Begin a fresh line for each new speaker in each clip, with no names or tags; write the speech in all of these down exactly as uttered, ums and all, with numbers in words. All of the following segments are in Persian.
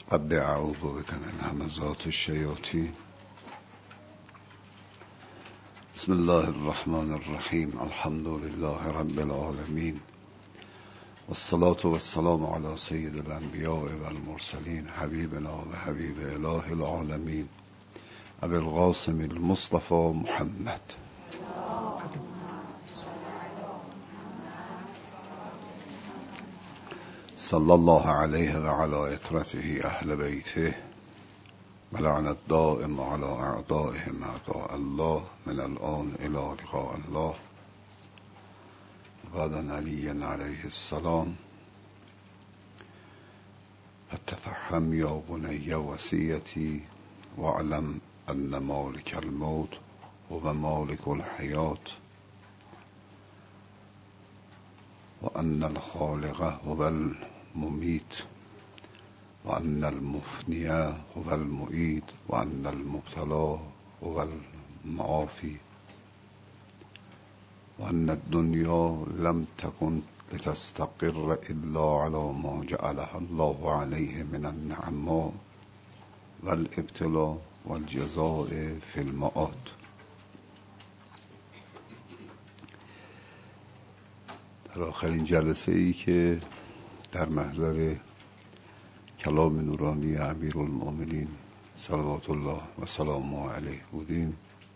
رب اعوذ بک من همزات الشیاطین. بسم الله الرحمن الرحیم. الحمد لله رب العالمین والصلاة والسلام علی سید الانبیاء والمرسلین حبیبنا و حبیب اله العالمین ابی القاسم المصطفى محمد. صلی الله علیه و علی اطرته اهل بیته و لعنت دائم علی اعدائهم اعداء الله من الان الی لقاء الله. بعد علی علیه السلام فتفهم یا بنی وصیتی واعلم ان مالک الموت و مالک الحیات و ان الخالق هو الممیت و ان المفنی هو المعید و ان المبتلا هو المعافی و ان الدنیا لم تكن لتستقر الا على ما جعلها الله عليه من النعماء والابتلاء والجزاء في المعاد. در آخرین جلسه ای که در محضر کلام نورانی امیرالمؤمنین صلوات الله و سلامه علیه بودیم،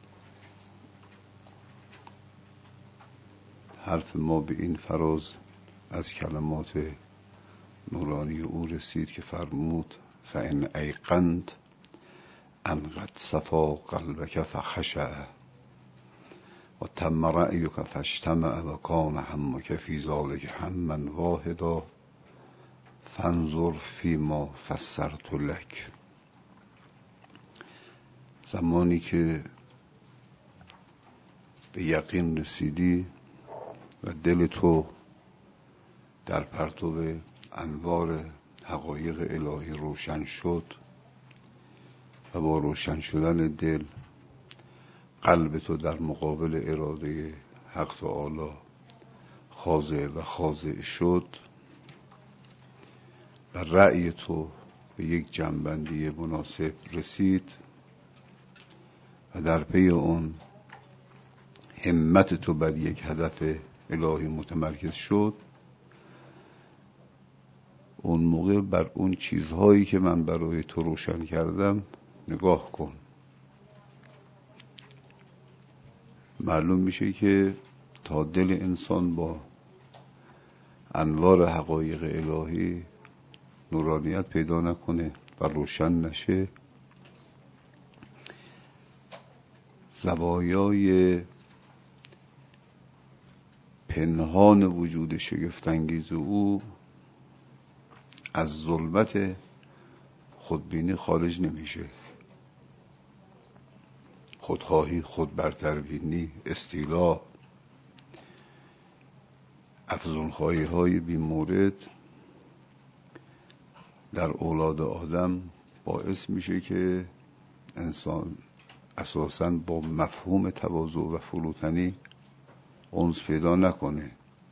حرف ما به این فراز از کلمات نورانی او رسید که فرمود فإن ایقنت ان قد صفا قلبک فخشع و تم رأیک فاجتمع و کان همک فی ذلک هما واحدا فانظر فیما فسرت لک. زمانی که به یقین رسیدی و دل تو در پرتو انوار حقایق الهی روشن شد و با روشن شدن دل قلب تو در مقابل اراده حق تعالی خاضع و خاضع شد و رأی تو به یک جنبندی مناسب رسید و در پی اون همت تو بر یک هدف الهی متمرکز شد، اون موقع بر اون چیزهایی که من برای تو روشن کردم نگاه کن. معلوم میشه که تا دل انسان با انوار حقایق الهی نورانیت پیدا نکنه و روشن نشه، زوایای پنهان وجود شگفت‌انگیز او از ظلمت خودبینی خارج نمیشه. خودخواهی، خودبرتربینی، استیلا، افزونخواهی های بی مورد در اولاد آدم باعث میشه که انسان اساساً با مفهوم تواضع و فروتنی انس پیدا نکنه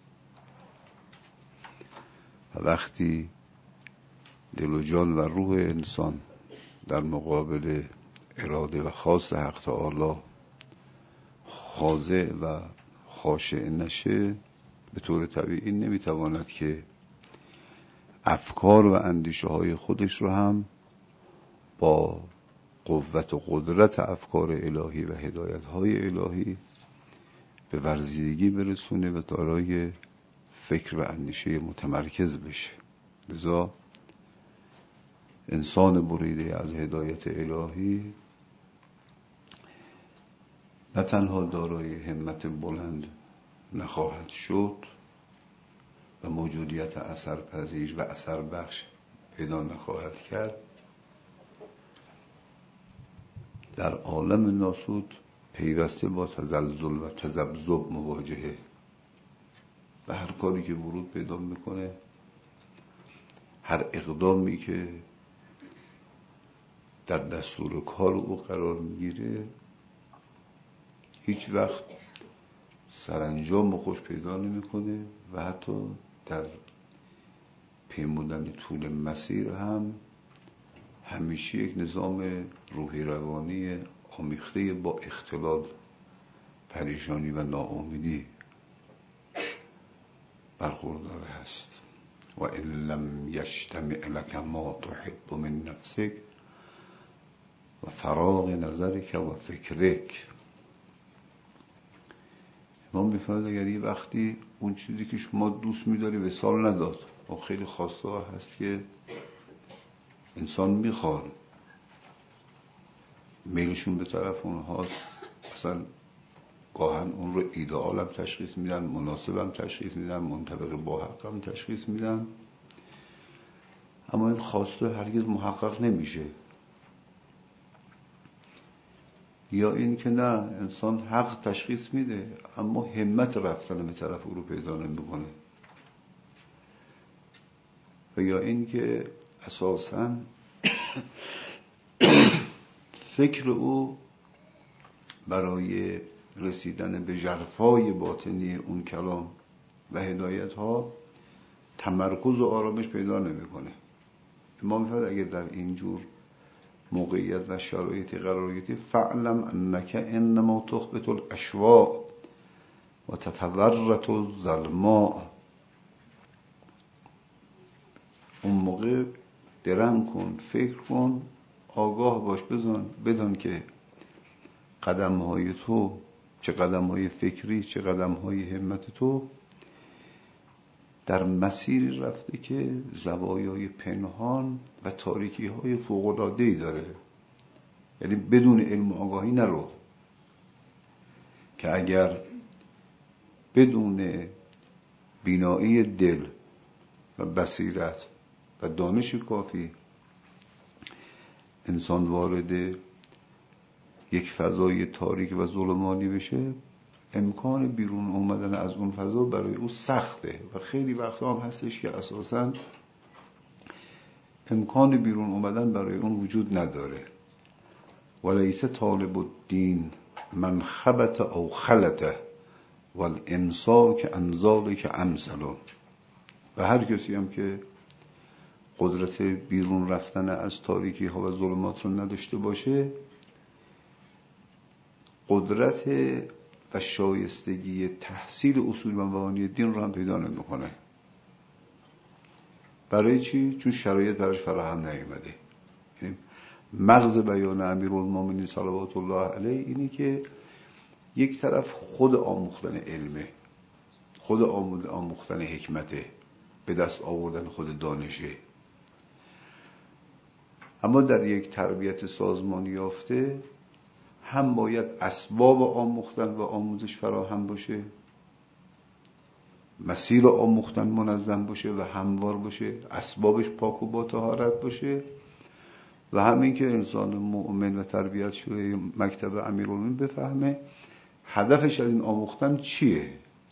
و وقتی دل و جان و روح انسان در مقابل اراده و خواست حق تعالی خاضع و خاشع نشه، به طور طبیعی نمیتواند که افکار و اندیشه های خودش رو هم با قوت و قدرت افکار الهی و هدایت های الهی به ورزیدگی برسونه و دارای فکر و اندیشه متمرکز بشه. لذا انسان بریده از هدایت الهی نه تنها دارای همت بلند نخواهد شد و موجودیت اثرپذیر و اثر بخش پیدا نخواهد کرد، در عالم ناسود پیوسته با تزلزل و تذبذب مواجهه و هر کاری که ورود پیدا میکنه، هر اقدامی که در دستور کار او قرار میگیره هیچ وقت سرانجام خوش پیدا نمیکنه و حتی در پیمودن طول مسیر هم همیشه یک نظام روحی روانی آمیخته با اختلال، پریشانی و ناامیدی برخوردار هست. و ان لم یجتمع لک ما تحب من نفسک و فراغ نظرک و فکرک. ما میفهمید اگر یه وقتی اون چیزی که شما دوست می‌داری وصال نداد، و خیلی خواسته ها هست که انسان میخواد میلشون به طرف اونهاست، اصلا گاهن اون رو ایدئال هم تشخیص میدن، مناسب هم تشخیص میدن، منطبق با حق هم تشخیص میدن، اما این خواسته هرگز محقق نمیشه. یا این که نه، انسان حق تشخیص میده اما همت رفتن به طرف او رو پیدا نمیکنه. و یا این که اساساً فکر او برای رسیدن به ژرفای باطنی اون کلام و هدایت ها تمرکز و آرامش پیدا نمیکنه. ما میفهمد اگر در اینجور موقعیت و شرایطی قرار گرفتی، فعلم انک انما تخبط الاشواق و تتورط الظلماء، اون موقع درنگ کن، فکر کن، آگاه باش، بزن بدان که قدم های تو، چه قدم های فکری چه قدم های همت تو، در مسیری رفته که زوایای پنهان و تاریکی های فوق‌العاده‌ای داره. یعنی بدون علم و آگاهی نرو، که اگر بدون بینایی دل و بصیرت و دانش کافی انسان وارد یک فضای تاریک و ظلمانی بشه، امکان بیرون اومدن از اون فضا برای او سخته. و خیلی وقتا هم هستش که اساساً امکان بیرون اومدن برای اون وجود نداره. ولیس طالب الدین من خبط او خلطه والامساک عن ذلک امثل. و هر کسی هم که قدرت بیرون رفتن از تاریکی ها و ظلمات رو نداشته باشه، قدرت و شایستگی تحصیل اصول و مبانی دین رو هم پیدا نمیکنه. برای چی؟ چون شرایط براش فراهم نیامده. یعنی مغز بیان امیرالمومنین صلوات الله علیه اینی که یک طرف خود آموختن علمه، خود آموختن حکمته، به دست آوردن خود دانشه، اما در یک تربیت سازمانی یافته هم باید اسباب آموختن و آموزش فراهم باشه، مسیر آموختن منظم باشه و هموار باشه، اسبابش پاک و با طهارت باشه، و همین که انسان مؤمن و تربیت شده مکتب امیرالمومنین بفهمه هدفش از این آموختن چیه.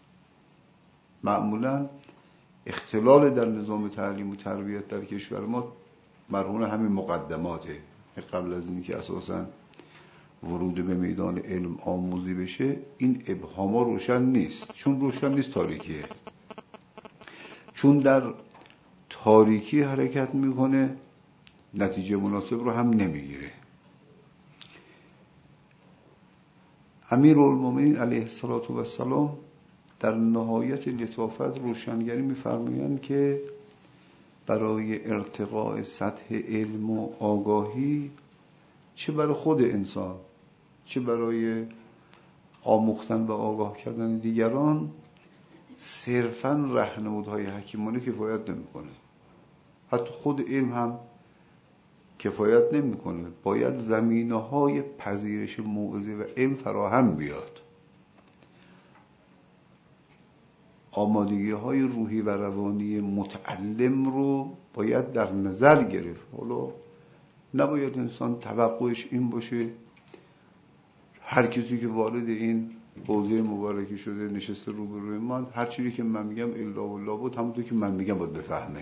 معمولا اختلال در نظام تعلیم و تربیت در کشور ما مرهون همین مقدماته. قبل از اینکه اساساً ورود به میدان علم آموزی بشه، این ابهاما روشن نیست. چون روشن نیست تاریکیه، چون در تاریکی حرکت میکنه نتیجه مناسب رو هم نمیگیره. امیرالمومنین علیه السلام در نهایت لطافت روشنگری میفرمایند که برای ارتقاء سطح علم و آگاهی، چه برای خود انسان چه برای آموختن و آگاه کردن دیگران، صرفاً راهنمودهای حکیمانه کفایت نمیکنه. حتی خود علم هم کفایت نمیکنه. باید زمینه‌های پذیرش موعظه و علم فراهم بیاد. آمادگی‌های روحی و روانی متعلم رو باید در نظر گرفت. حالا نباید انسان توقعش این باشه هر کسی که وارد این حوزه مبارکی شده نشسته روبروی من، هر چیزی که من میگم الا والله بود، همونطور که من میگم باید بفهمه.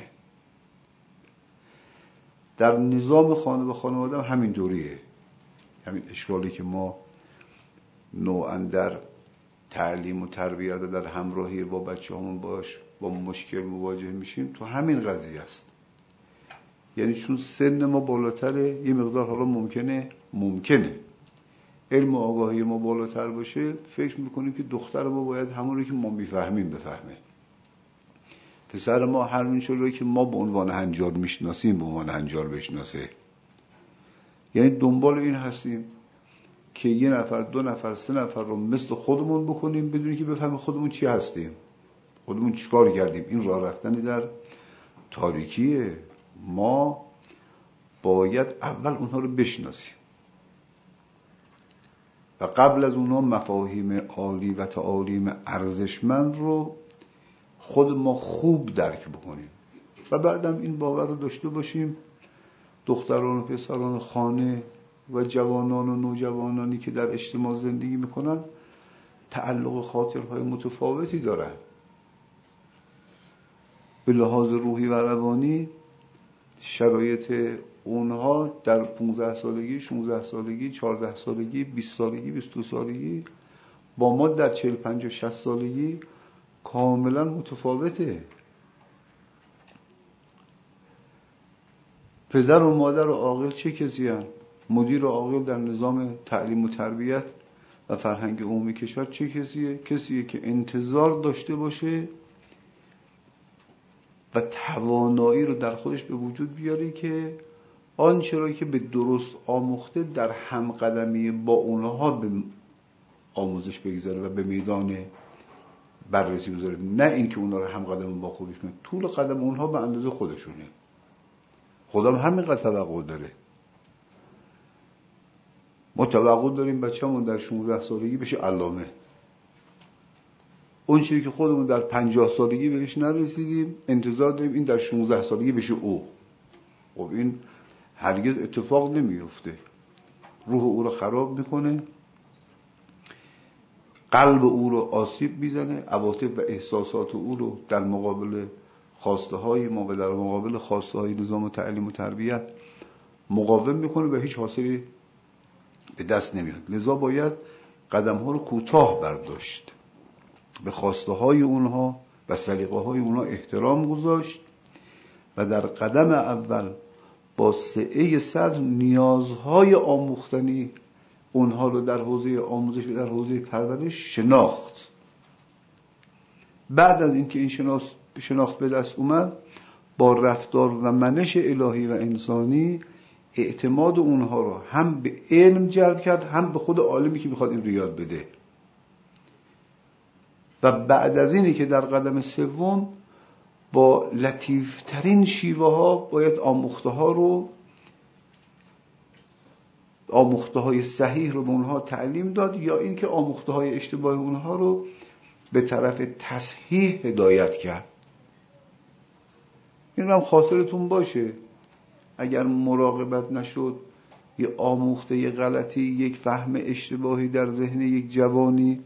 در نظام خانه و خانواده هم همین دوریه. همین اشکالی که ما نوعاً در تعلیم و تربیت و در همراهی با بچه همون باش با مشکل مواجه میشیم، تو همین قضیه است. یعنی چون سن ما بالاتره یه مقدار حالا ممکنه ممکنه علم و آگاهی ما بالاتر باشه، فکر میکنیم که دختر ما باید همون رو که ما میفهمیم بفهمه. پسر ما همین چیزی که ما به عنوان هنجار میشناسیم به عنوان هنجار بشناسه. یعنی دنبال این هستیم که یه نفر دو نفر سه نفر رو مثل خودمون بکنیم بدونی که بفهمیم خودمون چی هستیم، خودمون چیکار کردیم. این راه رفتنی در تاریکیه. ما باید اول اونها رو بشناسیم و قبل از اونها مفاهیم عالی و تعالیم ارزشمند رو خود ما خوب درک بکنیم و بعدم این باور رو داشته باشیم دختران و پسران خانه و جوانان و نوجوانانی که در اجتماع زندگی میکنن تعلق خاطرهای متفاوتی دارن. به لحاظ روحی و روانی شرایط اونها در پانزده سالگی، شانزده سالگی، چهارده سالگی، بیست سالگی، بیست و دو سالگی با ما در چهل پنجاه شصت سالگی کاملا متفاوته. پدر و مادر و عاقل چه کسی هستند؟ مدیر و عاقل در نظام تعلیم و تربیت و فرهنگ عمومی کشور چه کسیه؟ کسیه که انتظار داشته باشه و توانایی رو در خودش به وجود بیاره که آنچه را که به درست آموخته در همقدمی با اونها به آموزش بگذاره و به میدان بررسی بذاره، نه اینکه اونها رو همقدم با خودش کنه. طول قدم اونها به اندازه خودشونه. خودم همینقدر توقع داره. ما توقع داریم بچه‌مون در شانزده سالگی بشه علامه. اون چیزی که خودمون در پنجاه سالگی بهش نرسیدیم انتظار داریم این در شانزده سالگی بشه او. خب این هرگز اتفاق نمیفته. روح او رو خراب میکنه، قلب او رو آسیب میزنه، عواطف و احساسات او رو در مقابل خواسته های ما و در مقابل خواسته های نظام و تعلیم و تربیت مقاوم میکنه و هیچ حاصلی به دست نمیاد. لذا باید قدم ها رو کوتاه برداشت، به خواسته های اونها و سلیقه های اونها احترام گذاشت و در قدم اول با سعه صدر نیازهای آموختنی اونها رو در حوزه آموزش و در حوزه پرورش شناخت. بعد از اینکه این شناخت شناخت به دست اومد با رفتار و منش الهی و انسانی اعتماد اونها رو هم به علم جلب کرد هم به خود عالمی که میخواد این رو یاد بده. و بعد از اینی که در قدم سوم با لطیفترین شیوه ها باید آموخته ها رو آموخته های صحیح رو به اونها تعلیم داد یا اینکه آموخته های اشتباه اونها رو به طرف تصحیح هدایت کرد. این هم خاطرتون باشه اگر مراقبت نشد یه آموخته یه غلطی، یک فهم اشتباهی در ذهن یک جوانی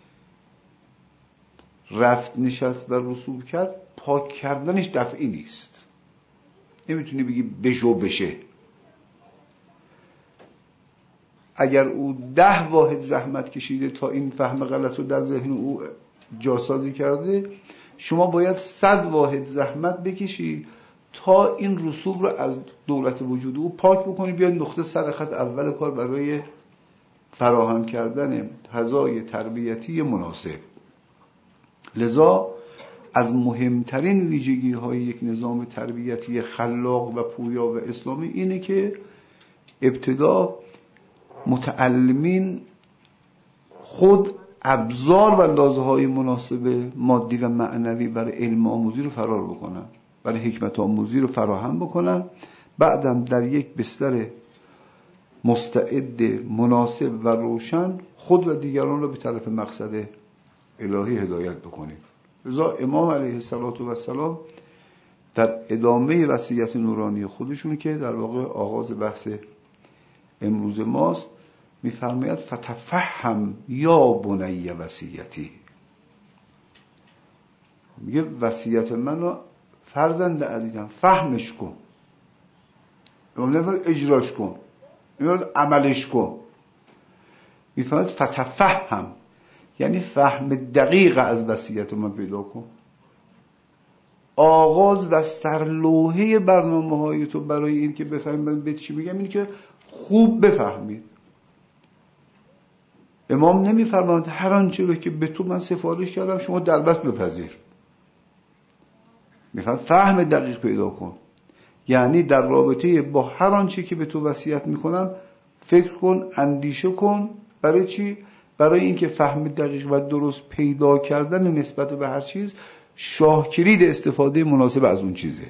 رفت نشست و رسوب کرد، پاک کردنش دفعی نیست. نمیتونی بگی بشو بشه. اگر او ده واحد زحمت کشیده تا این فهم غلط رو در ذهن او جاسازی کرده، شما باید صد واحد زحمت بکشی تا این رسوب رو از دولت وجود او پاک بکنی، بیاد نقطه سر خط اول کار برای فراهم کردن فضای تربیتی مناسب. لذا از مهمترین ویژگی های یک نظام تربیتی خلاق و پویا و اسلامی اینه که ابتدا متعلمین خود ابزار و لازم‌های مناسب مادی و معنوی برای علم آموزی رو فرار بکنن، برای حکمت آموزی رو فراهم بکنن، بعدم در یک بستر مستعد مناسب و روشن خود و دیگران رو به طرف مقصد الهی هدایت بکنیم. لذا امام علیه السلام در ادامه وصیت نورانی خودشون که در واقع آغاز بحث امروز ماست میفرماید فتفهم یا بنی وصیتی. میگه وصیت منو فرزند عزیزم فهمش کن، نمیدونم اجراش کن، نمیدونم عملش کن. میفرماید فتفهم یعنی فهم دقیق از وصیت من پیدا کن. آغاز و سرلوحه برنامه های تو برای این که بفهمید به چی میگم اینه که خوب بفهمید. امام نمیفرماند هر آنچه رو که به تو من سفارش کردم شما دربست بپذیر. میفهم فهم دقیق پیدا کن. یعنی در رابطه با هر آنچه که به تو وصیت میکنم فکر کن، اندیشه کن. برای چی؟ برای اینکه فهم دقیق و درست پیدا کردن نسبت به هر چیز شاه کلید استفاده مناسب از اون چیزه.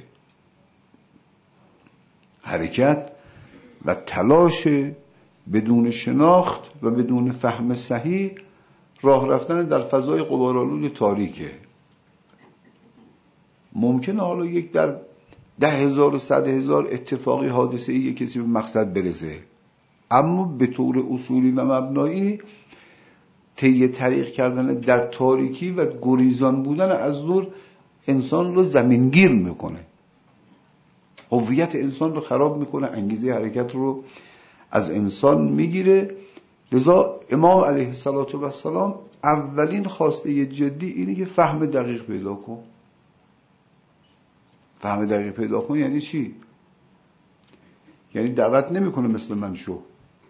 حرکت و تلاش بدون شناخت و بدون فهم صحیح راه رفتن در فضای غبارآلود تاریکه. ممکنه حالا یک در ده هزار و صد هزار اتفاقی حادثه ای کسی به مقصد برسه، اما به طور اصولی و مبنایی طی طریق کردن در تاریکی و گریزان بودن از نور انسان رو زمینگیر میکنه، هویت انسان رو خراب میکنه، انگیزه حرکت رو از انسان میگیره. لذا امام علیه السلام اولین خواسته جدی اینه که فهم دقیق پیدا کن. فهم دقیق پیدا کن یعنی چی؟ یعنی دعوت نمیکنه مثل من شو،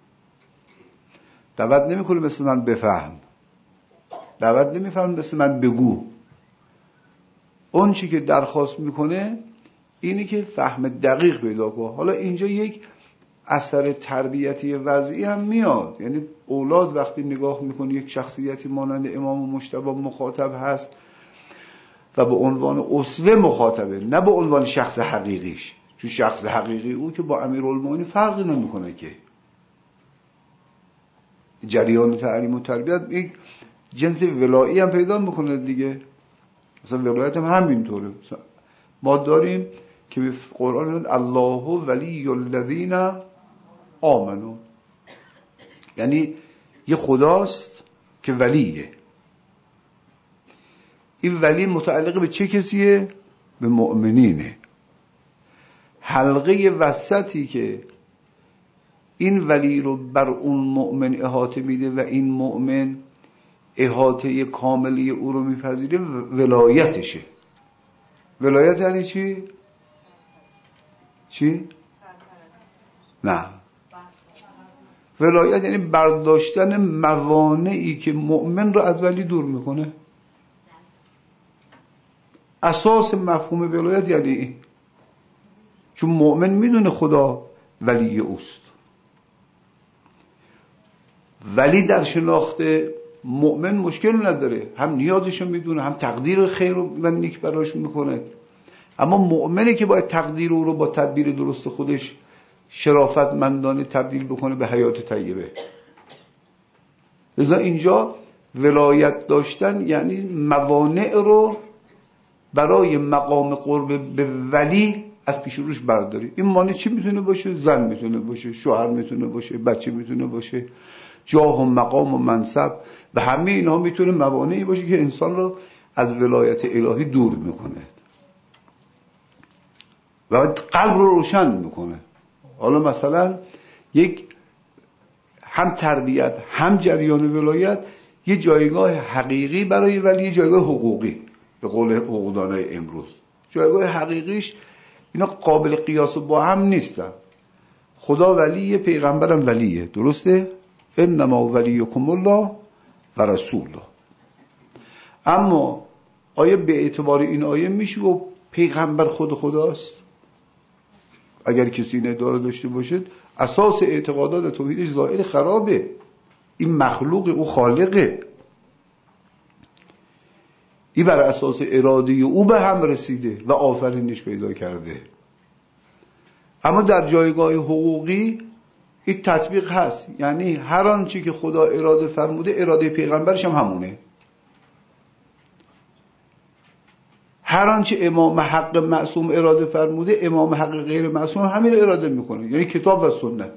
دعوت نمیکنه مثل من بفهم، دعوت نمیفهم مثل من بگو. اون چی که درخواست میکنه اینی که فهم دقیق پیدا کن. حالا اینجا یک اثر تربیتی وضعی هم میاد، یعنی اولاد وقتی نگاه میکنه یک شخصیتی مانند امام مجتبی مخاطب هست و به عنوان اسوه مخاطبه، نه به عنوان شخص حقیقیش، چون شخص حقیقی او که با امیرالمومنین فرقی نمیکنه که. جریان تعلیم و تربیت یک جنس ولایی هم پیدا میکنه دیگه. مثلا ولایت هم همینطوره. ما داریم که به قرآن میگه الله ولی الذین آمنو، یعنی یه خداست که ولیه. این ولی متعلق به چه کسیه؟ به مؤمنینه. حلقه وسطی که این ولی رو بر اون مؤمن احاطه میده و این مؤمن احاطه کاملی او رو میپذیره ولایتشه. ولایت یعنی چی؟ چی؟ نه، ولایت یعنی برداشتن موانعی که مؤمن رو از ولی دور میکنه. اساس مفهوم ولایت یعنی این، چون مؤمن میدونه خدا ولی اوست. ولی در شناخت مؤمن مشکل نداره، هم نیازشو میدونه، هم تقدیر خیر و نیک براش میکنه. اما مؤمنی که باید تقدیر او رو با تدبیر درست خودش شرافتمندانه تبدیل بکنه به حیات طیبه. لذا اینجا ولایت داشتن یعنی موانع رو برای مقام قرب به ولی از پیش روش برداری. این مانع چی میتونه باشه؟ زن میتونه باشه، شوهر میتونه باشه، بچه میتونه باشه، جاه و مقام و منصب و همه اینها میتونه موانعی باشه که انسان رو از ولایت الهی دور میکنه و قلب رو روشن میکنه. حالا مثلا یک هم تربیت هم جریان ولایت یه جایگاه حقیقی برای ولی یه جایگاه حقوقی. به قول حقوقدانای امروز جایگاه حقیقیش اینا قابل قیاس و با هم نیستن. خدا ولیه، پیغمبرم ولیه، درسته؟ انما ولیکم الله و رسوله. اما آیا به اعتبار این آیه میشه و پیغمبر خود خداست؟ اگر کسی این ادعا داشته باشد اساس اعتقادات توحیدش ظاهر خرابه. این مخلوق، او خالقه، این بر اساس اراده او به هم رسیده و آفرینش پیدا کرده. اما در جایگاه حقوقی این تطبیق هست، یعنی هر آنچه که خدا اراده فرموده اراده پیغمبرش هم همونه. هر آنچه امام حق معصوم اراده فرموده امام حق غیر معصوم همین اراده میکنه، یعنی کتاب و سنت.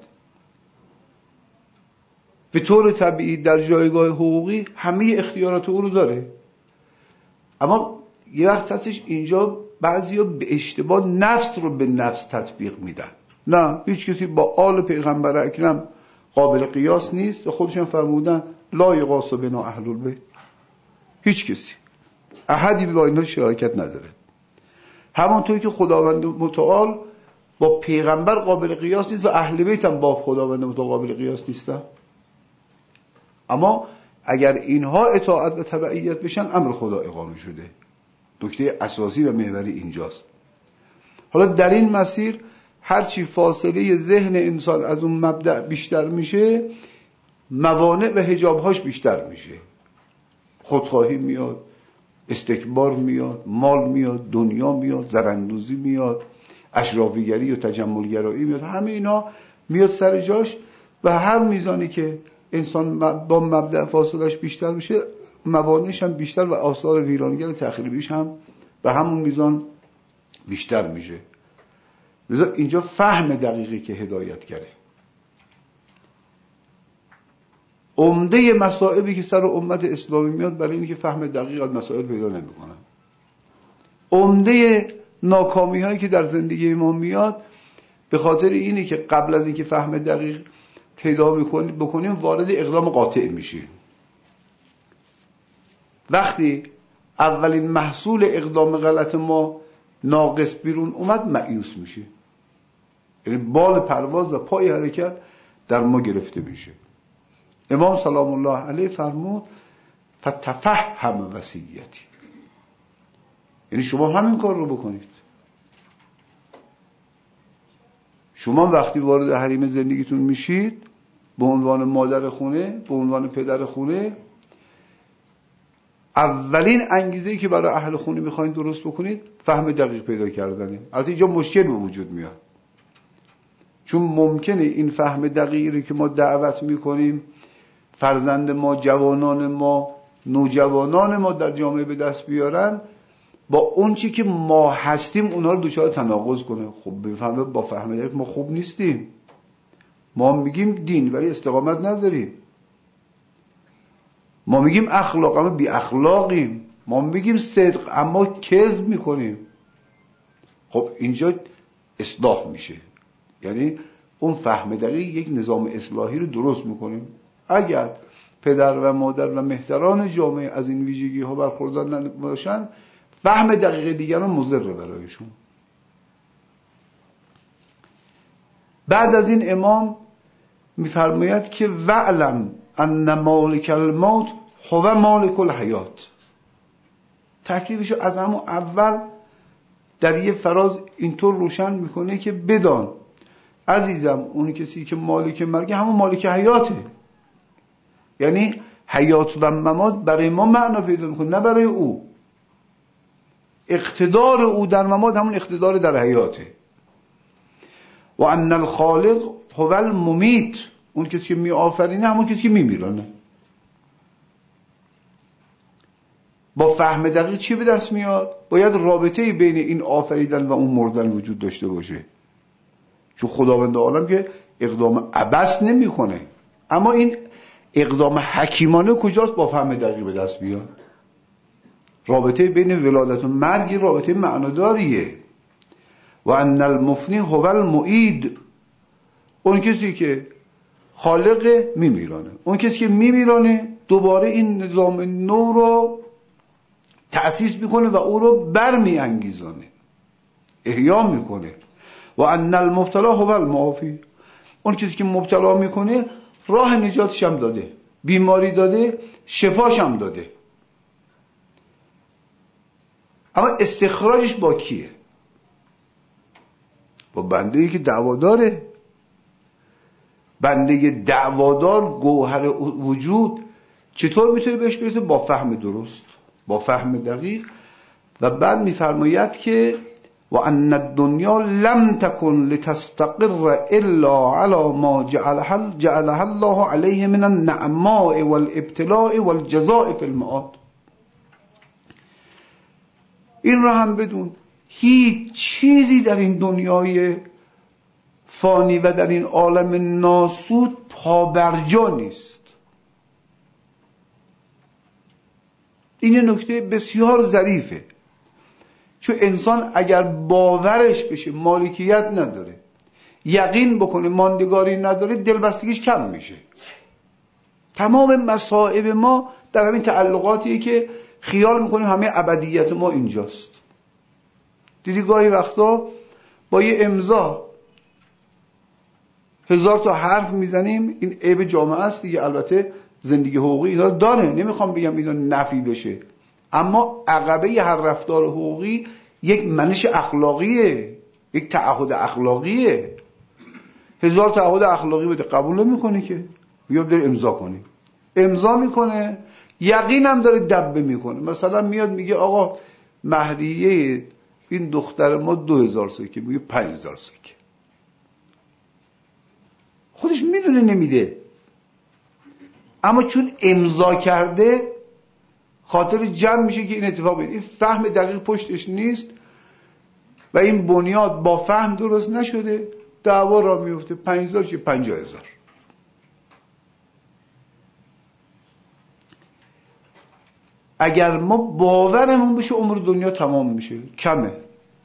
به طور طبیعی در جایگاه حقوقی همه اختیارات او رو داره. اما یه وقت هستش اینجا بعضیا به اشتباه نفس رو به نفس تطبیق میدن. نه، هیچ کسی با آل پیغمبر اکرم قابل قیاس نیست. خودشون فرمودن لا یقاس بنا اهل البیت. هیچ کسی احدی با اینا شراکت نداره. همونطور که خداوند متعال با پیغمبر قابل قیاس نیست و اهل بیت هم با خداوند متعال قابل قیاس نیستن. اما اگر اینها اطاعت و تبعیت بشن امر خدا اقامه شده. نکته اساسی و محوری اینجاست. حالا در این مسیر هرچی فاصله ذهن انسان از اون مبدأ بیشتر میشه، موانع و حجابهاش بیشتر میشه. خودخواهی میاد، استکبار میاد، مال میاد، دنیا میاد، زراندوزی میاد، اشرافیگری و تجملگرایی میاد. همه اینا میاد سر جاش و هر میزانی که انسان با مبدأ فاصلش بیشتر میشه، موانعش هم بیشتر و آثار ویرانگر و تخریبیش هم به همون میزان بیشتر میشه. لذا اینجا فهم دقیقی که هدایت کرده. عمده مسائبی که سر امت اسلامی میاد برای اینکه فهم دقیق از مسائل پیدا نمیکنن. عمده ناکامی هایی که در زندگی ما میاد به خاطر اینه که قبل از اینکه فهم دقیق پیدا میکنیم بکنیم وارد اقدام قاطع میشیم. وقتی اولین محصول اقدام غلط ما ناقص بیرون اومد مایوس میشه، یعنی بال پرواز و پای حرکت در ما گرفته میشه. امام سلام الله علیه فرمود فتفهم وصیتی، یعنی شما همین کار رو بکنید. شما وقتی وارد حریم زندگیتون میشید به عنوان مادر خونه، به عنوان پدر خونه، اولین انگیزه‌ای که برای اهل خونه میخواین درست بکنید فهم دقیق پیدا کردنه. از اینجا مشکل به وجود میاد، چون ممکنه این فهم دقیقی که ما دعوت میکنیم فرزند ما، جوانان ما، نوجوانان ما در جامعه به دست بیارن، با اون چی که ما هستیم اونها رو دچار تناقض کنه. خب بفهمه با فهم دقیق ما خوب نیستیم. ما میگیم دین ولی استقامت نداریم. ما میگیم اخلاق اما بی اخلاقیم. ما میگیم صدق اما کذب میکنیم. خب اینجا اصلاح میشه، یعنی اون فهم دقیق یک نظام اصلاحی رو درست میکنیم. اگر پدر و مادر و مهتران جامعه از این ویژگی ها برخوردار نباشن، فهم دقیق دیگران مضر برایشون. بعد از این امام میفرماید که وعلم ان مالک الموت هو مالک الحیات. تکلیفشو از همون اول در یه فراز اینطور روشن میکنه که بدان عزیزم اون کسی که مالک مرگ همون مالک حیاته. یعنی حیات و ممات برای ما معنا پیدا میکنه، نه برای او. اقتدار او در ممات همون اقتدار در حیاته. و ان الخالق هو الممیت، اون کسی که می آفرینه همون کسی که می میرانه. با فهم دقیق چی به دست میاد؟ باید رابطه بین این آفریدن و اون مردن وجود داشته باشه، چون خداوند عالم که اقدام عبث نمی کنه. اما این اقدام حکیمانه کجاست؟ با فهم دقیق به دست بیاد. رابطه بین ولادت و مرگ رابطه معناداریه. و ان المفنی هو المعید، اون کسی که خالق میمیرانه، اون کسی که میمیرانه دوباره این نظام نو رو تأسیس میکنه و او رو برمی انگیزانه، احیا میکنه. و ان المبتلا هو المعافی، اون کسی که مبتلا میکنه راه نجاتش هم داده، بیماری داده، شفاش هم داده. اما استخراجش با کیه؟ با بنده ای که دعواداره. بنده دعوادار گوهر وجود چطور میتونه بهش برسه؟ با فهم درست، با فهم دقیق. و بعد میفرماید که و ان الدنیا لم تکن لتستقر الا على ما جعلها جعلها الله علیه من النعماء والابتلاء والجزاء فی المعاد. این را هم بدون، هیچ چیزی در این دنیای فانی و در این عالم ناسود پابرجا نیست. این نکته بسیار ظریفه، چون انسان اگر باورش بشه مالکیت نداره، یقین بکنه ماندگاری نداره، دلبستگیش کم میشه. تمام مصائب ما در همین تعلقاتیه که خیال میکنیم همه ابدیت ما اینجاست.
دیدی گاهی وقتا با یه امضا هزار تا حرف میزنیم. این عیب جامعه است دیگه. البته زندگی حقوقی اینا داره، نمیخوام بگم اینا نفی بشه، اما عقبه هر رفتار حقوقی یک منش اخلاقیه، یک تعهد اخلاقیه. هزار تعهد اخلاقی بده قبول نمیکنه که، میاد داره امضا کنی، امضا میکنه، یقینم داره دبه میکنه. مثلا میاد میگه آقا مهریه این دختر ما دو هزار سکه، میگه پنج هزار سکه. خودش میدونه نمیده، اما چون امضا کرده خاطر جمع میشه که این اتفاق بیفته. این فهم دقیق پشتش نیست و این بنیاد با فهم درست نشده، دعوا را میفته. پنج هزار چه پنجاه هزار. اگر ما باورمون بشه عمر دنیا تمام میشه، کمه.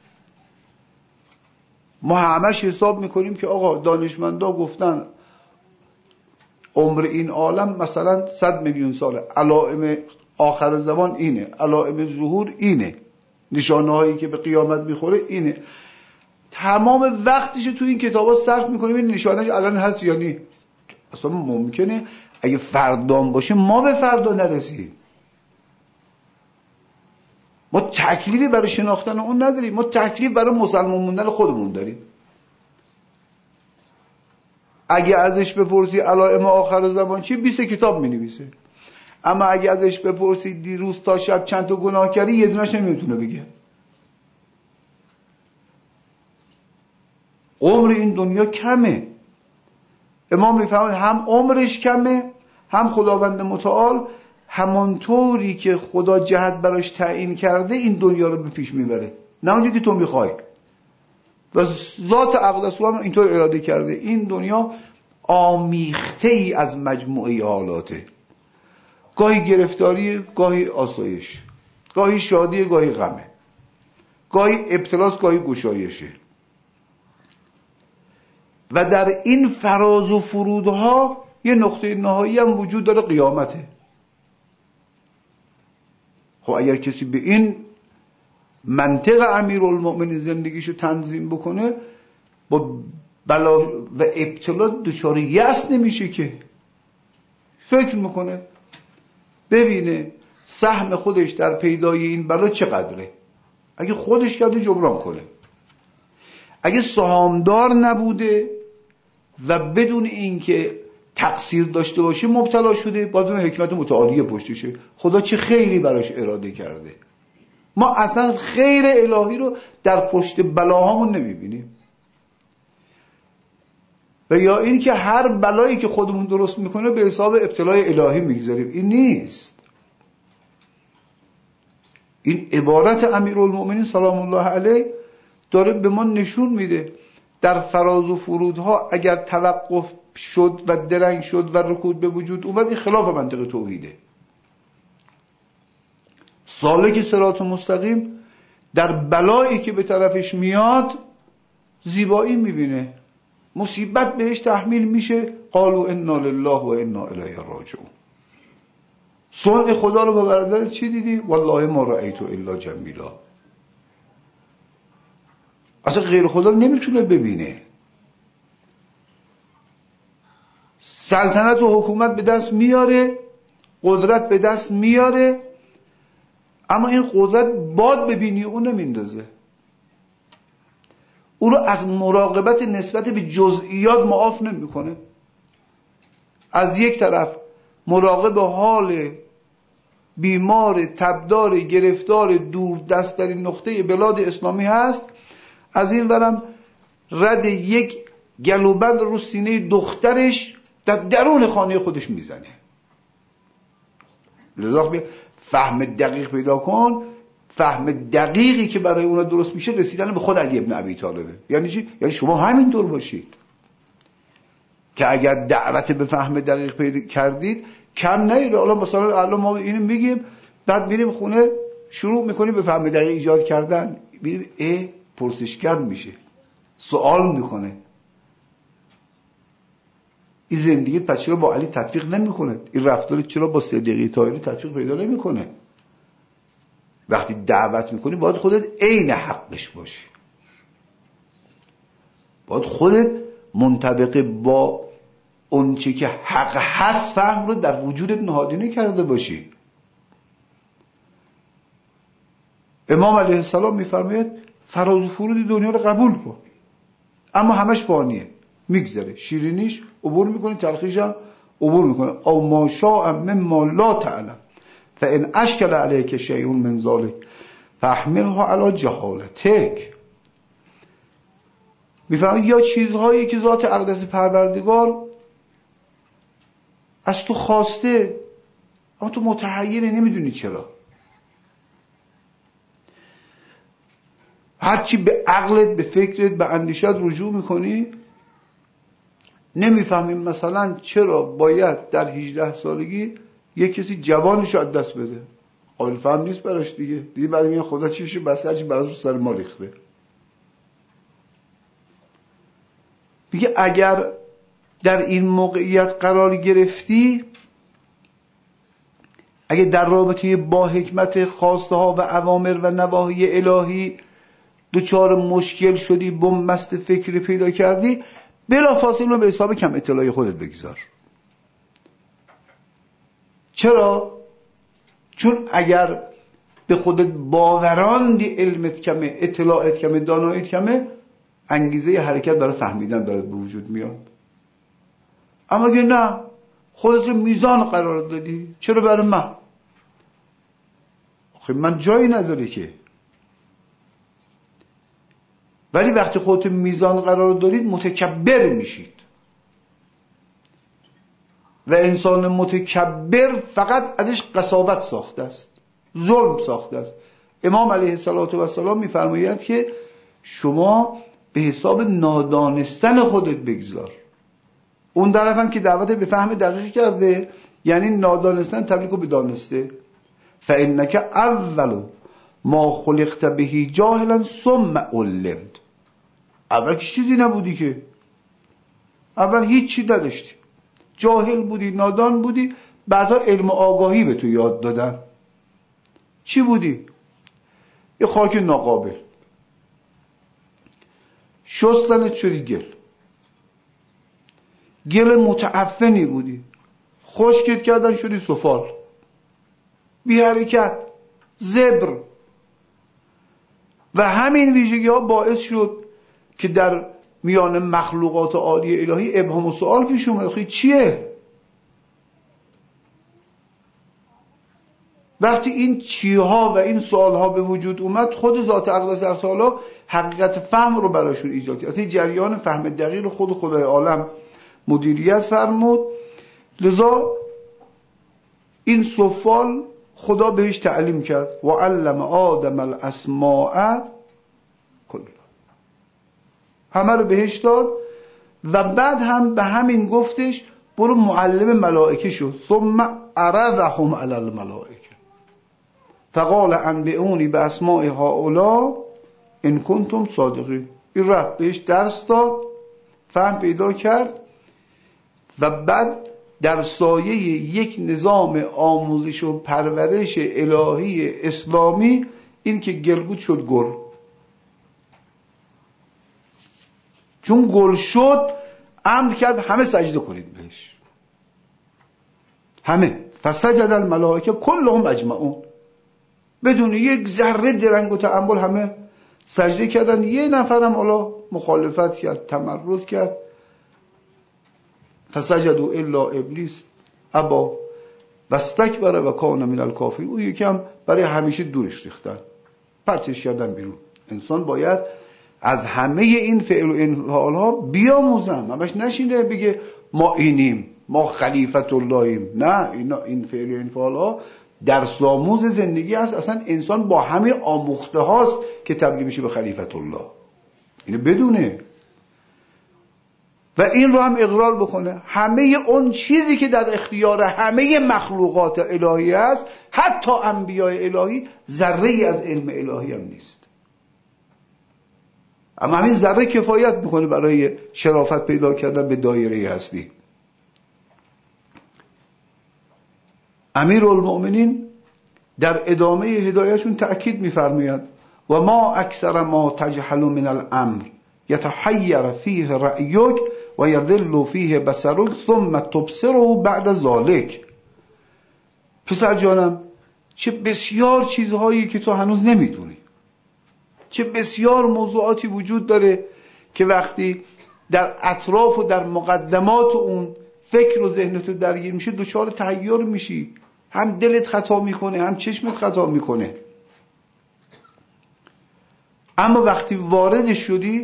ما همش حساب میکنیم که آقا دانشمندا گفتن عمر این عالم مثلا صد میلیون ساله، علائم آخر زمان اینه، علائم ظهور اینه، نشانه هایی که به قیامت میخوره اینه. تمام وقتش تو این کتابا صرف میکنیم این نشانهش الان هست یا نه. اصلا ممکنه اگه فردان باشه ما به فردا نرسیم. ما تکلیفی برای شناختن اون نداریم، ما تکلیف برای مسلمان موندن خودمون داریم. اگه ازش بپرسی علائم آخر زمان چی، بیست کتاب می‌نویسه. اما اگه ازش بپرسی دیروز تا شب چند تا گناه کردی، یه دونه‌ش نمیتونه بگه. عمر این دنیا کمه. امام میفهمد هم عمرش کمه، هم خداوند متعال همانطوری که خدا جهت براش تعیین کرده این دنیا رو به پیش میبره، نه اونجوری که تو میخوای. و ذات اقدس هم اینطور اراده کرده. این دنیا آمیخته ای از مجموعه حالاته، گاهی گرفتاری، گاهی آسایش، گاهی شادی، گاهی غمه، گاهی ابتلاس، گاهی گشایشه. و در این فراز و فرودها یه نقطه نهایی هم وجود داره، قیامته. خب اگر کسی به این منطق امیرالمؤمنین زندگیشو تنظیم بکنه، با بلا و ابتلا دچار یأس نمیشه که. فکر میکنه ببینه سهم خودش در پیدای این بلا چقدره، اگه خودش کرده جبران کنه. اگه سهامدار نبوده و بدون اینکه تقصیر داشته باشه مبتلا شده، باید به حکمت متعالی پشتشه. خدا چه خیری براش اراده کرده. ما اصلا خیر الهی رو در پشت بلاهامون نمیبینیم. و یا این که هر بلایی که خودمون درست میکنه به حساب ابتلای الهی میگذاریم. این نیست. این عبارت امیرالمؤمنین سلام الله علیه داره به ما نشون میده در فراز و فرودها اگر توقف شد و درنگ شد و رکود به وجود اومد، این خلاف منطق توحیده. سالک صراط مستقیم در بلایی که به طرفش میاد زیبایی میبینه، مصیبت بهش تحمیل میشه، قالوا انا لله و انا الیه راجعون. صنع خدا رو با برادرت چی دیدی؟ والله ما رأیت الا جمیلا. اصلا غیر خدا رو نمیتونه ببینه. سلطنت و حکومت به دست میاره، قدرت به دست میاره، اما این قدرت باد ببینی اون نمیندازه. او رو از مراقبت نسبت به جزئیات معاف نمیکنه. از یک طرف مراقب حال بیمار، تبدار، گرفتار دور دست در این نقطه بلاد اسلامی هست، از این ورم رد یک گلوبند رو سینه دخترش در درون خانه خودش میزنه. لذا فهم دقیق پیدا کن. فهم دقیقی که برای اونا درست میشه رسیدن به خود علی ابن ابی طالبه. یعنی چی؟ یعنی شما همین طور باشید که اگر دعوت به فهم دقیق پیدا کردید کم نیره. حالا مثلا الان ما اینو میگیم، بعد میریم خونه شروع میکنیم به فهم دقیق ایجاد کردن، میریم اه پرسشگر میشه، سوال میکنه این زندگی پس چرا با علی تطبیق نمیکنه؟ این رفتار چرا با صدیقی طاهری تطبیق پیدا نمیکنه؟ وقتی دعوت میکنی باید خودت عین حقش باشی، باید خودت منطبق با اون چی که حق هست فهم رو در وجودت نهادینه کرده باشی. امام علیه السلام میفرماید فراز و فرود دنیا رو قبول کن، اما همش فانیه، میگذره، شیرینیش عبور میکنه، تلخیش هم عبور میکنه. او ما شاء مما لا تعلم فان اشکل علیک شیء من ذلک فاحمله علی جهالتک. میفرماید یا چیزهایی که ذات اقدس پروردگار از تو خواسته اما تو متحیری، نمیدونی چرا. هرچی به عقلت، به فکرت، به اندیشت رجوع میکنی نمیفهمیم مثلا چرا باید در هجده سالگی یک کسی جوانش رو از دست بده. قابل فهم نیست براش دیگه. دیگه بعد میگن خدا چیشو بس هرچی براش رو سر ما ریخته. میگه اگر در این موقعیت قرار گرفتی، اگه در رابطه با حکمت خواسته ها و اوامر و نواهی الهی دوچار مشکل شدی، بنبست فکری پیدا کردی، بلا فاصله به حساب کم اطلاعی خودت بگذار. چرا؟ چون اگر به خودت باوراندی علمت کمه، اطلاعات کمه، داناییت کمه، انگیزه حرکت برای فهمیدن برات به وجود میاد. اما اگه نه، خودت رو میزان قرار دادی، چرا برای من؟ آخه من جایی نداره که. ولی وقتی خودت میزان قرار دارید متکبر میشید و انسان متکبر فقط ازش قساوت ساخته است، ظلم ساخته است. امام علیه السلام میفرماید که شما به حساب نادانستن خودت بگذار. اون طرف هم که دعوت به فهم دقیق کرده، یعنی نادانستن تبلیغ به دانسته. فانک اول ما خلقت به جاهلا ثم علمت. اول که چیزی نبودی، که اول هیچ چی نداشتی، جاهل بودی، نادان بودی، بعدا علم و آگاهی به تو یاد دادن. چی بودی؟ یه خاک ناقابل، شستنت شدی گل، گل متعفنی بودی، خشکت کردن شدی سفال، بی حرکت، زبر. و همین ویژگی ها باعث شد که در میان مخلوقات عالی الهی ابهام و سوال پیش اومد. خیلی چیه؟ وقتی این چیها و این سوالها به وجود اومد، خود ذات اقدس تعالی حقیقت فهم رو براشون ایجاد کرد. اصلا جریان فهم دقیق خود خدای عالم مدیریت فرمود. لذا این سفال خدا بهش تعلیم کرد و علم آدم الاسماء کلها، همه رو بهش داد و بعد هم به همین گفتش برو معلم ملائکه شد. ثم عرضهم علی الملائکه فقال انبئونی باسماء هؤلاء ان کنتم صادقین. این رفت بهش درس داد، فهم پیدا کرد و بعد در سایه یک نظام آموزش و پرورش الهی اسلامی این که گل بود شد گل. چون گل شد امر کرد همه سجده کنید بهش، همه. فسجد الملائکه کلهم اجمعون، بدون یک ذره درنگ و تأمل همه سجده کردن. یه نفرم حالا مخالفت کرد، تمرد کرد. فسجدوا الا ابلیس ابا واستکبر و کان من الکافرین. او یکم برای همیشه دورش ریختن، پرتش کردن بیرون. انسان باید از همه این فعل و انفعال ها بیاموزم، همش نشینه بگه ما اینیم، ما خلیفت اللهیم. نه، اینا این فعل و انفعال ها درس آموز زندگی هست. اصلا انسان با همین آموخته هاست که تبدیل میشه به خلیفت الله. اینو بدونه و این رو هم اقرار بکنه. همه اون چیزی که در اختیار همه مخلوقات الهی است، حتی انبیاء الهی، ذره ای از علم الهی هم نیست. اما همین ذره کفایت میکنه برای شرافت پیدا کردن به دایره هستی. امیرالمؤمنین در ادامه هدایتشون تأکید می‌فرماید و ما اکثر ما تجهل من الامر یتحیر فیه رأیک و یضل فیه بصرک ثم تبصره بعد ذلک. پسر جانم، چه بسیار چیزهایی که تو هنوز نمیدونی، چه بسیار موضوعاتی وجود داره که وقتی در اطراف و در مقدمات اون فکر و ذهنتو درگیر میشه دچار تحیر میشی، هم دلت خطا میکنه هم چشمت خطا میکنه. اما وقتی وارد شدی،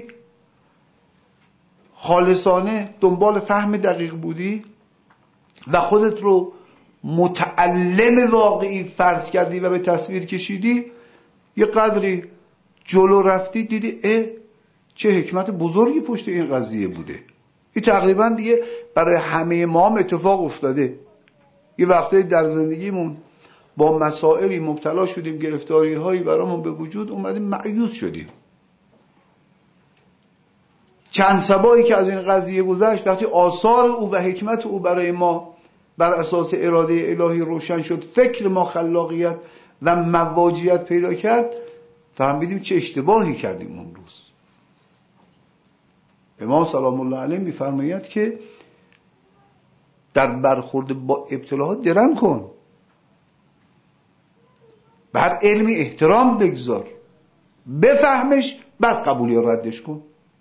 خالصانه دنبال فهم دقیق بودی و خودت رو متعلم واقعی فرض کردی و به تصویر کشیدی، یه قدری جلو رفتی دیدی اه چه حکمت بزرگی پشت این قضیه بوده. این تقریبا دیگه برای همه ما هم اتفاق افتاده. یه وقتایی در زندگیمون با مسائلی مبتلا شدیم، گرفتاری هایی برامون به وجود اومدیم، مایوس شدیم. چند صباحی که از این قضیه گذشت، وقتی آثار او و حکمت او برای ما بر اساس اراده الهی روشن شد، فکر ما خلاقیت و مواجهت پیدا کرد، فهمیدیم چه اشتباهی کردیم اون روز. امام سلام الله علیه میفرماید که در برخورد با ابتلاها درنگ کن، بر علمی احترام بگذار، بفهمش، بعد قبول یا ردش کن.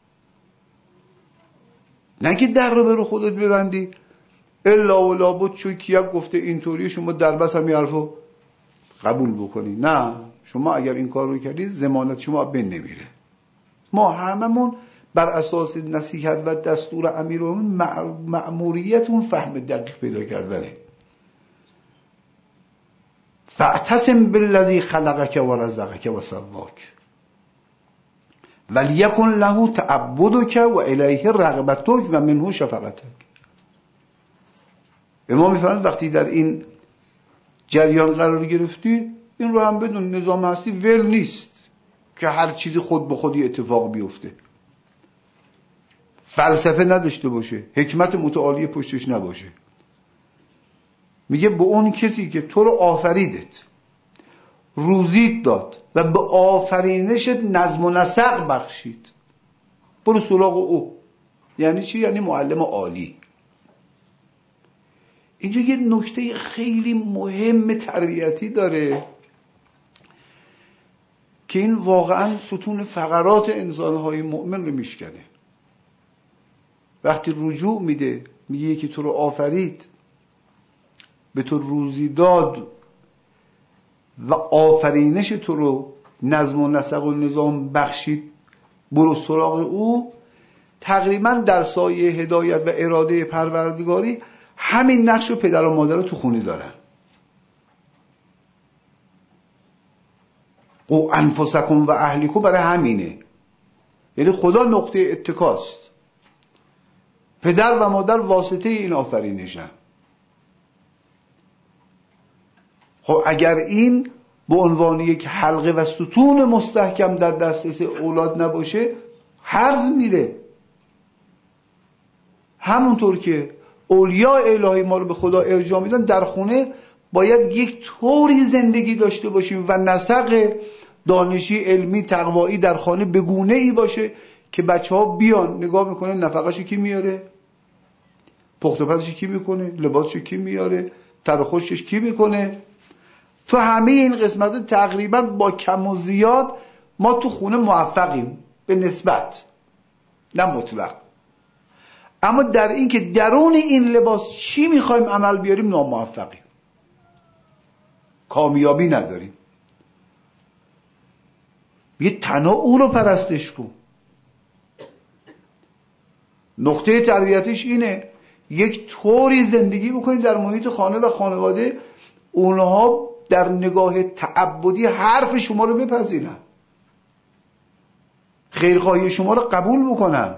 نه که در رو به رو خودت ببندی الا و لابد چون کیک گفته اینطوری شما در بس هم حرفو قبول بکنی. نه، شما اگر این کار رو کردید ضمانت شما بین نمیره. ما هممون بر اساس نصیحت و دستور امیرالمومنین مأموریت اون فهم دقیق پیدا کردنه. فاعتصم بالذی خلقک و رزقک و سواک ولیکن له تعبدک و الیه رغبتک و منه شفقتک. امام میفرماید وقتی در این جریان قرار گرفتی، این رو هم بدون نظام هستی ول نیست که هر چیزی خود به خودی اتفاق بیفته، فلسفه نداشته باشه، حکمت متعالی پشتش نباشه. میگه به اون کسی که تو رو آفریدت، روزیت داد و به آفرینشت نظم و نسق بخشید، برو سراغ او. یعنی چی؟ یعنی معلم عالی. اینجا یه نکته خیلی مهم تربیتی داره که این واقعا ستون فقرات انسانهای مؤمن رو میشکنه. وقتی رجوع میده، میگه که تو رو آفرید، به تو روزی داد و آفرینش تو رو نظم و نسق و نظام بخشید، برو سراغ او. تقریبا در سایه هدایت و اراده پروردگاری همین نقش و پدر و مادر رو تو خونه دارن. قو انفسکم و اهلیکم برای همینه. یعنی خدا نقطه اتکاست، پدر و مادر واسطه این آفرینشن. خب اگر این به عنوان یک حلقه و ستون مستحکم در دسترس اولاد نباشه، هرز میره. همونطور که اولیاء الهی ما رو به خدا ارجاع میدن، در خونه باید یک طوری زندگی داشته باشیم و نسق دانشی علمی تقوایی در خانه بگونه ای باشه که بچه ها بیان نگاه میکنه نفقه‌شو کی میاره، پخت و پزشو کی میکنه، لباسشو کی میاره، تر و خشکش کی میکنه. تو همه این قسمت تقریبا با کم و زیاد ما تو خونه موفقیم به نسبت، نه مطلق. اما در این که درون این لباس چی میخوایم عمل بیاریم ناموفقیم، کامیابی نداریم. یه تنها او رو پرستش کن. نقطه تربیتش اینه یک طوری زندگی بکنید در محیط خانه و خانواده اونها در نگاه تعبدی حرف شما رو بپذیرن، خیرخواهی شما رو قبول بکنن،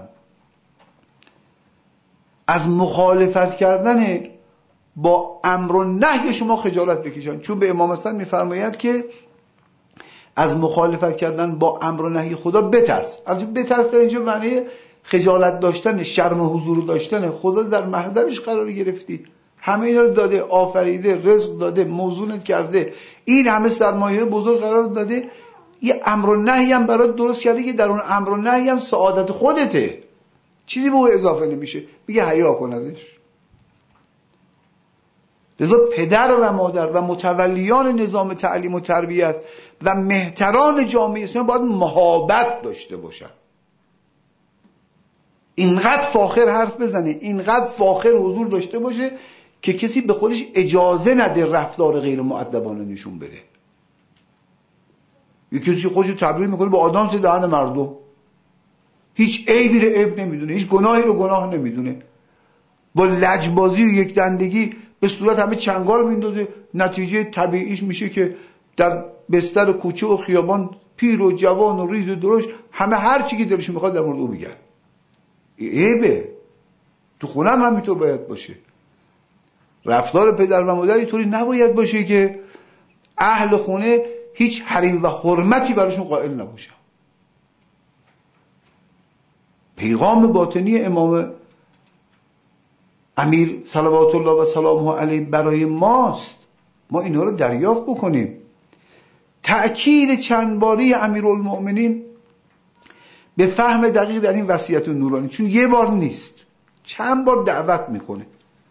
از مخالفت کردن با امر و نهی شما خجالت بکشن. چون به امام حسن میفرماید که از مخالفت کردن با امر و نهی خدا بترس. از بترس در اینجا معنی خجالت داشتن، شرم حضور داشتن. خدا در محضرش قرار گرفتی، همه اینا رو داده، آفریده، رزق داده، موزونت کرده، این همه سرمایه بزرگ قرار داده، یه امر و نهی هم برات درست کرده که در اون امر و نهی هم سعادت خودته، چیزی به او اضافه نمیشه. میگه حیا کن ازش. لذا پدر و مادر و متولیان نظام تعلیم و تربیت و مهتران جامعه اسلامی باید مهابت داشته باشن، اینقدر فاخر حرف بزنه، اینقدر فاخر حضور داشته باشه که کسی به خودش اجازه نده رفتار غیر مؤدبانه نشون بده. یکی کسی خودشو تبدیل میکنه به آدم سی دهن مردم، هیچ عیبی رو عیب نمیدونه، هیچ گناهی رو گناه نمیدونه، با لجبازی و یک دندگی به صورت همه چنگال میندازه. نتیجه طبیعیش میشه که در بستر کوچه و خیابان پیر و جوان و ریز و درشت همه هر چی که دلشون میخواد در مورد او بگن. عیبه. تو خونه هم همینطور باید باشه. رفتار پدر و مادر اینطوری نباید باشه که اهل خونه هیچ حریم و حرمتی براشون قائل نباشه. پیغام باطنی امام امیر صلوات الله و سلامه علیه برای ماست، ما اینها رو دریافت بکنیم. تأکید چند باری امیرالمؤمنین به فهم دقیق در این وصیت نورانی، چون یه بار نیست، چند بار دعوت میکنه،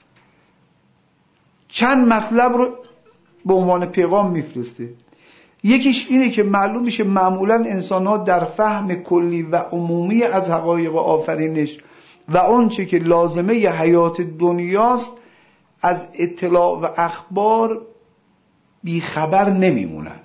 چند مطلب رو به عنوان پیغام میفرسته. یکیش اینه که معلوم میشه معمولا انسان‌ها در فهم کلی و عمومی از حقایق آفرینش و اون چه که لازمه ی حیات دنیاست از اطلاع و اخبار بیخبر نمیمونن.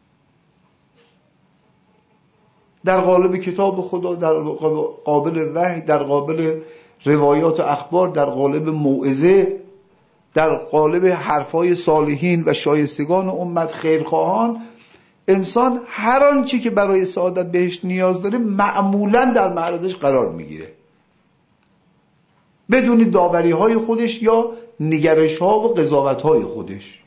در قالب کتاب خدا، در قابل وحی، در قابل روایات و اخبار، در قالب موعظه، در قالب حرفای صالحین و شایستگان امت خیرخواهان، انسان هر آنچه که برای سعادت بهش نیاز داره معمولاً در معرضش قرار میگیره، بدون داوری های خودش یا نگرش ها و قضاوت های خودش.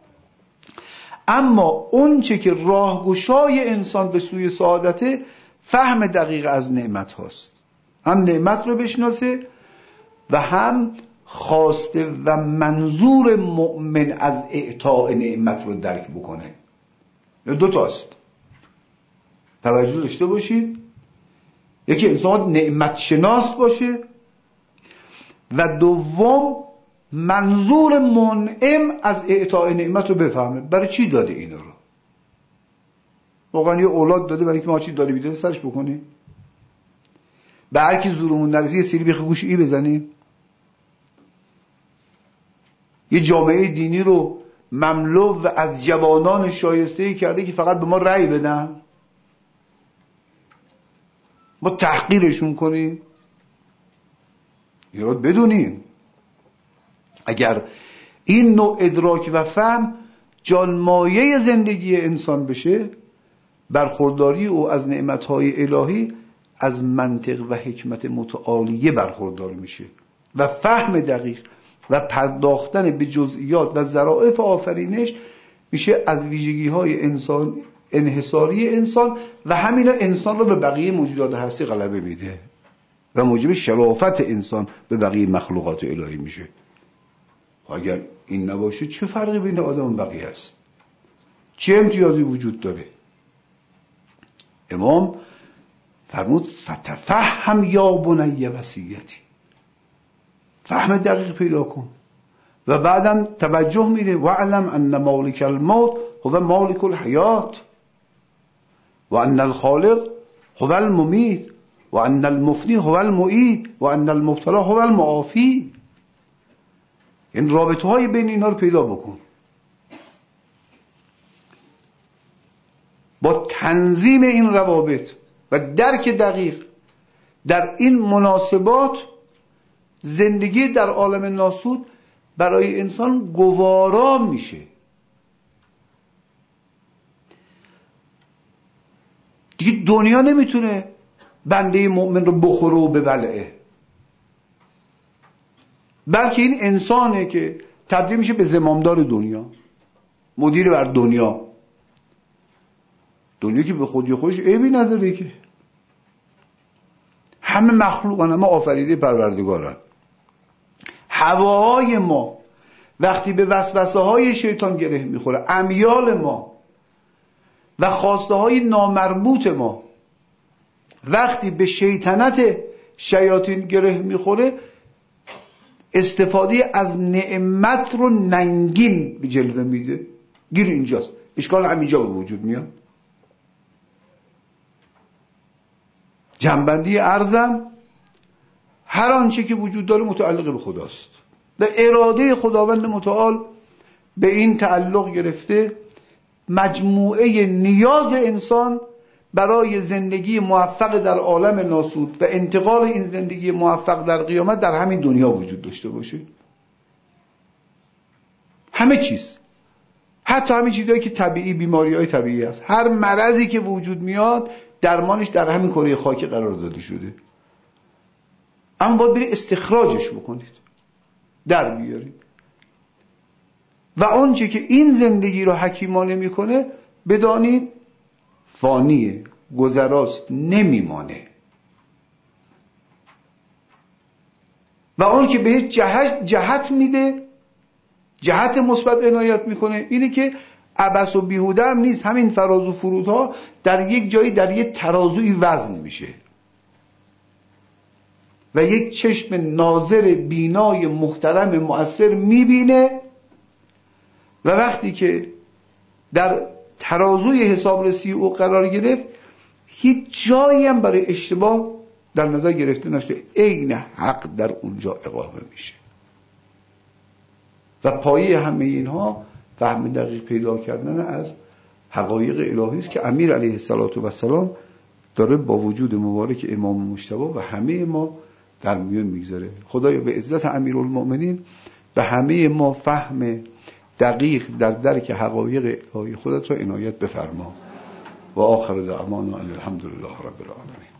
اما اون چه که راهگشای انسان به سوی سعادته فهم دقیق از نعمت هاست، هم نعمت رو بشناسه و هم خواسته و منظور مؤمن از اعطاء نعمت رو درک بکنه. دو تاست، توجه داشته باشید. یکی انسان نعمت شناس باشه و دوم منظور منعم از اعطاء نعمت رو بفهمه. برای چی داده اینا رو؟ واقعا یه اولاد داده برای اینکه ما چی داده بیده سرش بکنیم؟ به هر کی زورمون نرسه یه سری بیخ گوش ای بزنیم؟ یه جامعه دینی رو مملو و از جوانان شایسته‌ای کرده که فقط به ما رأی بدن، ما تحقیرشون کنیم؟ یاد بدونیم اگر این نوع ادراک و فهم جانمایه زندگی انسان بشه، برخورداری او از نعمتهای الهی از منطق و حکمت متعالیه برخوردار میشه و فهم دقیق و پرداختن به جزئیات و ظرافت آفرینش میشه از ویژگی های انسان انحصاری انسان و همینا انسان رو به بقیه موجودات هستی غلبه میده و موجب شرافت انسان به بقیه مخلوقات الهی میشه. اگر این نباشه چه فرقی بین آدم و بقیه است؟ چه امتیازی وجود داره؟ امام فرمود فتفهم یا بنی وصیتی، فهم دقیق پیدا کن و بعدم توجه میره و علم ان مالک الموت هو مالک الحیات و ان الخالق هو المميت و ان المفنی هو المعید و ان المبتلا هو المعافی. این رابطه های بین اینا رو پیدا بکن. با تنظیم این روابط و درک دقیق در این مناسبات زندگی در عالم ناسود برای انسان گوارا میشه. دیگه دنیا نمیتونه بنده مؤمن رو بخوره و ببلعه، بلکه این انسانه که تبدیل میشه به زمامدار دنیا، مدیر بر دنیا. دنیا که به خودی خودش عیبی نداره که، همه مخلوقان، همه آفریده پروردگارن. هواهای ما وقتی به وسوسه های شیطان گره میخوره، امیال ما و خواسته های نامربوط ما وقتی به شیطنت شیاطین گره میخوره، استفاده از نعمت رو ننگین به جلوه میده. گیر اینجاست، اشکال همینجا به وجود میاد. جنبندی ارزم، هر آنچه که وجود داره متعلق به خداست و اراده خداوند متعال به این تعلق گرفته. مجموعه نیاز انسان برای زندگی موفق در عالم ناسود و انتقال این زندگی موفق در قیامت در همین دنیا وجود داشته باشه. همه چیز، حتی همین چیزایی که طبیعی، بیماری‌های طبیعی است، هر مرضی که وجود میاد درمانش در همین کره خاکی قرار داده شده، اما باید برید استخراجش بکنید، در بیارید. و آنچه که این زندگی رو حکیمانه میکنه بدانید فانیه، گذراست، نمیمانه. و اون که به جهت جهت میده، جهت مثبت عنایت میکنه، اینه که عبث و بیهوده هم نیست. همین فراز و فرودها در یک جایی در یک ترازوی وزن میشه و یک چشم ناظر بینای محترم مؤثر میبینه و وقتی که در ترازوی حسابرسی او قرار گرفت، هیچ جایی هم برای اشتباه در نظر گرفته نشده، عین حق در اونجا اقامه میشه. و پایه همه اینها فهم دقیق پیدا کردن از حقایق الهی است که امیر علیه السلام داره با وجود مبارک امام مجتبی و همه ما در میون میگذاره. خدایا به عزت امیرالمؤمنین به همه ما فهم دقیق در درک حقایق الهی خودت را عنایت بفرما. و آخر دعوانا ان الحمدلله رب العالمین.